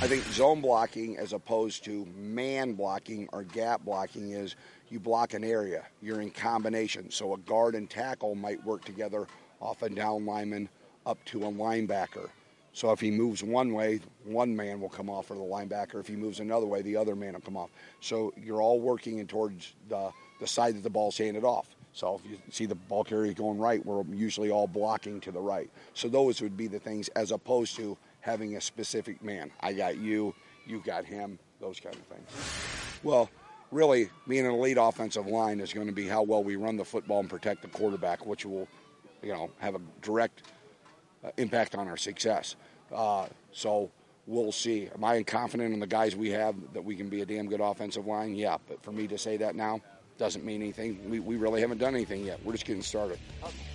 I think zone blocking as opposed to man blocking or gap blocking is you block an area. You're in combination. So a guard and tackle might work together off a down lineman up to a linebacker. So if he moves one way, one man will come off for the linebacker. If he moves another way, the other man will come off. So you're all working in towards the side that the ball's handed off. So if you see the ball carrier going right, we're usually all blocking to the right. So those would be the things as opposed to having a specific man. I got you, you got him, those kind of things. Well, really, being an elite offensive line is going to be how well we run the football and protect the quarterback, which will, have a direct impact on our success. So we'll see. Am I confident in the guys we have that we can be a damn good offensive line? Yeah, but for me to say that now doesn't mean anything. We really haven't done anything yet. We're just getting started.